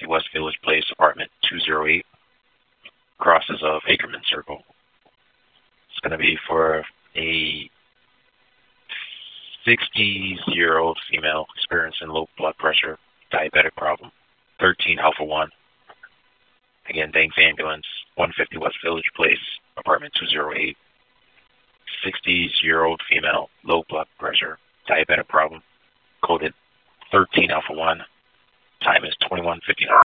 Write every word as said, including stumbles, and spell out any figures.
West Village Place, apartment two oh eight, crosses of Ackerman Circle. It's going to be for a sixty-year-old female experiencing low blood pressure, diabetic problem, thirteen Alpha one. Again, Dank's Ambulance, one fifty West Village Place, apartment two oh eight. sixty-year-old female, low blood pressure, diabetic problem, coded thirteen Alpha one. Time is twenty-one fifty-nine.